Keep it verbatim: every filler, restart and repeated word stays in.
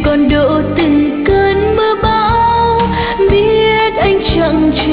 còn độ từng cơn mưa bão, biết anh chẳng